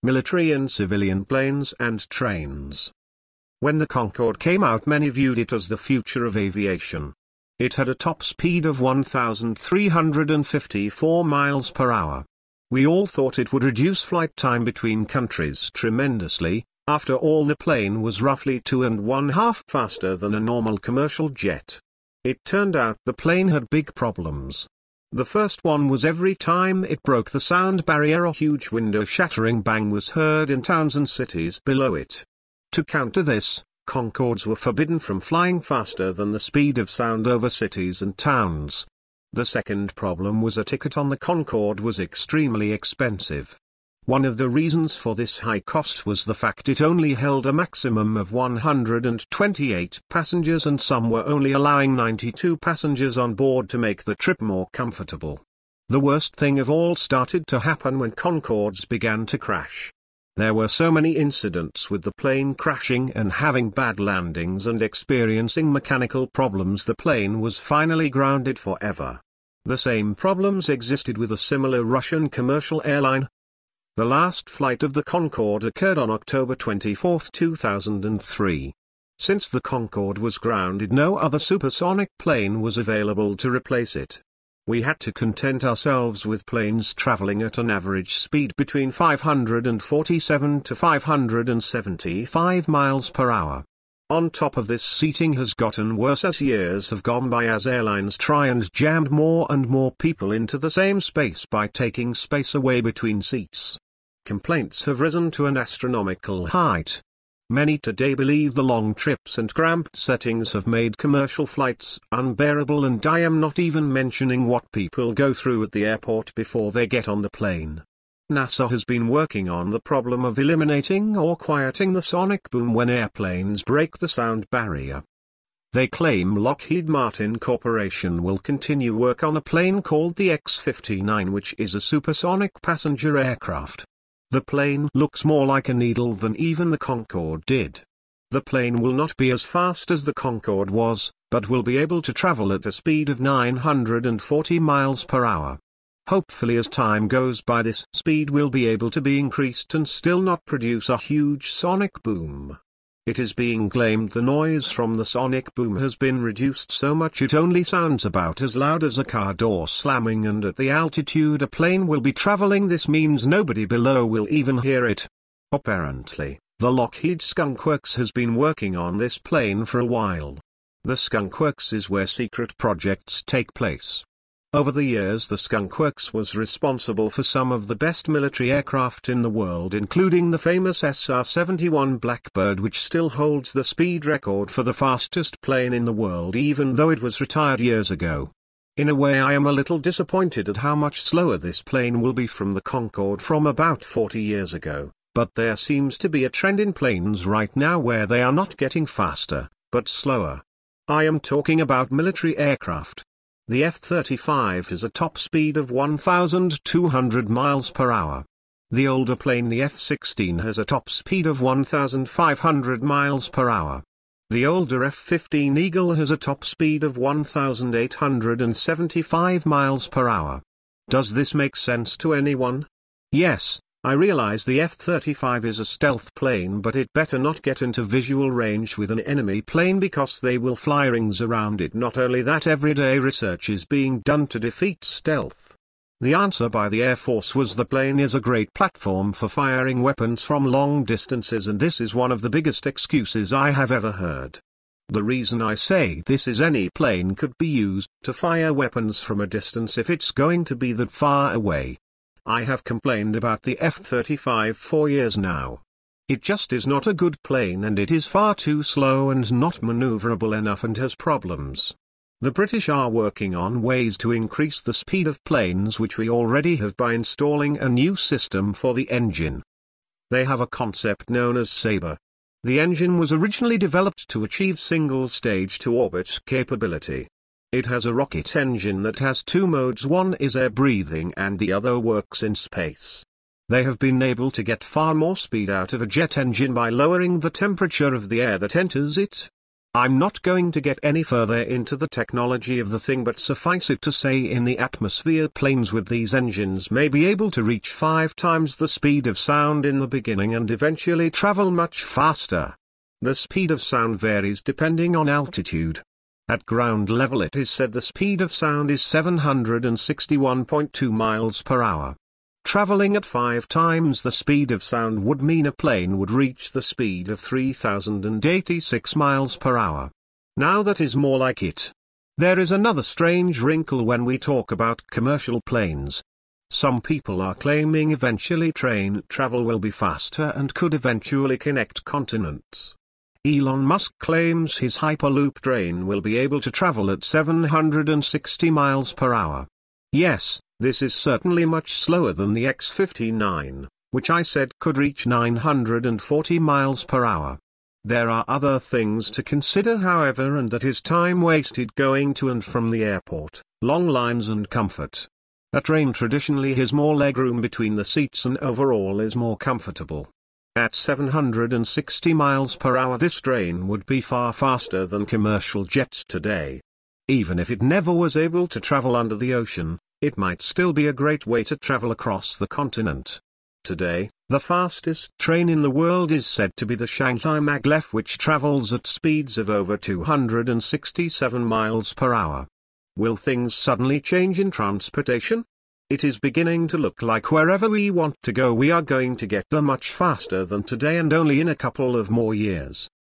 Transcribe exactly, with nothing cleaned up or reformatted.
military and civilian planes and trains. When the Concorde came out, many viewed it as the future of aviation. It had a top speed of one thousand three hundred fifty-four miles per hour. We all thought it would reduce flight time between countries tremendously. After all, the plane was roughly two and one half faster than a normal commercial jet. It turned out the plane had big problems. The first one was every time it broke the sound barrier, a huge window-shattering bang was heard in towns and cities below it. To counter this, Concordes were forbidden from flying faster than the speed of sound over cities and towns. The second problem was a ticket on the Concorde was extremely expensive. One of the reasons for this high cost was the fact it only held a maximum of one hundred twenty-eight passengers, and some were only allowing ninety-two passengers on board to make the trip more comfortable. The worst thing of all started to happen when Concordes began to crash. There were so many incidents with the plane crashing and having bad landings and experiencing mechanical problems, the plane was finally grounded forever. The same problems existed with a similar Russian commercial airline. The last flight of the Concorde occurred on October twenty-fourth, two thousand three. Since the Concorde was grounded, no other supersonic plane was available to replace it. We had to content ourselves with planes traveling at an average speed between five hundred forty-seven to five hundred seventy-five miles per hour. On top of this, seating has gotten worse as years have gone by, as airlines try and jam more and more people into the same space by taking space away between seats. Complaints have risen to an astronomical height. Many today believe the long trips and cramped settings have made commercial flights unbearable, and I am not even mentioning what people go through at the airport before they get on the plane. NASA has been working on the problem of eliminating or quieting the sonic boom when airplanes break the sound barrier. They claim Lockheed Martin Corporation will continue work on a plane called the X fifty-nine, which is a supersonic passenger aircraft. The plane looks more like a needle than even the Concorde did. The plane will not be as fast as the Concorde was, but will be able to travel at a speed of nine hundred forty miles per hour. Hopefully, as time goes by, this speed will be able to be increased and still not produce a huge sonic boom. It is being claimed the noise from the sonic boom has been reduced so much it only sounds about as loud as a car door slamming, and at the altitude a plane will be traveling, this means nobody below will even hear it. Apparently, the Lockheed Skunk Works has been working on this plane for a while. The Skunk Works is where secret projects take place. Over the years, the Skunk Works was responsible for some of the best military aircraft in the world, including the famous S R seventy-one Blackbird, which still holds the speed record for the fastest plane in the world even though it was retired years ago. In a way, I am a little disappointed at how much slower this plane will be from the Concorde from about forty years ago, but there seems to be a trend in planes right now where they are not getting faster, but slower. I am talking about military aircraft. The F thirty-five has a top speed of one thousand two hundred miles per hour. The older plane, the F sixteen, has a top speed of one thousand five hundred miles per hour. The older F fifteen Eagle has a top speed of one thousand eight hundred seventy-five miles per hour. Does this make sense to anyone? Yes, I realize the F thirty-five is a stealth plane, but it better not get into visual range with an enemy plane because they will fly rings around it. Not only that, everyday research is being done to defeat stealth. The answer by the Air Force was the plane is a great platform for firing weapons from long distances, and this is one of the biggest excuses I have ever heard. The reason I say this is any plane could be used to fire weapons from a distance if it's going to be that far away. I have complained about the F thirty-five for years now. It just is not a good plane, and it is far too slow and not maneuverable enough and has problems. The British are working on ways to increase the speed of planes, which we already have, by installing a new system for the engine. They have a concept known as Sabre. The engine was originally developed to achieve single stage to orbit capability. It has a rocket engine that has two modes, one is air breathing and the other works in space. They have been able to get far more speed out of a jet engine by lowering the temperature of the air that enters it. I'm not going to get any further into the technology of the thing, but suffice it to say, in the atmosphere, planes with these engines may be able to reach five times the speed of sound in the beginning and eventually travel much faster. The speed of sound varies depending on altitude. At ground level, it is said the speed of sound is seven hundred sixty-one point two miles per hour. Traveling at five times the speed of sound would mean a plane would reach the speed of three thousand eighty-six miles per hour. Now that is more like it. There is another strange wrinkle when we talk about commercial planes. Some people are claiming eventually train travel will be faster and could eventually connect continents. Elon Musk claims his Hyperloop train will be able to travel at seven hundred sixty miles per hour. Yes, this is certainly much slower than the X fifty-nine, which I said could reach nine hundred forty miles per hour. There are other things to consider, however, and that is time wasted going to and from the airport, long lines and comfort. A train traditionally has more legroom between the seats and overall is more comfortable. At seven hundred sixty miles per hour, this train would be far faster than commercial jets today. Even if it never was able to travel under the ocean, it might still be a great way to travel across the continent. Today, the fastest train in the world is said to be the Shanghai Maglev, which travels at speeds of over two hundred sixty-seven miles per hour. Will things suddenly change in transportation? It is beginning to look like wherever we want to go we are going to get there much faster than today and only in a couple of more years.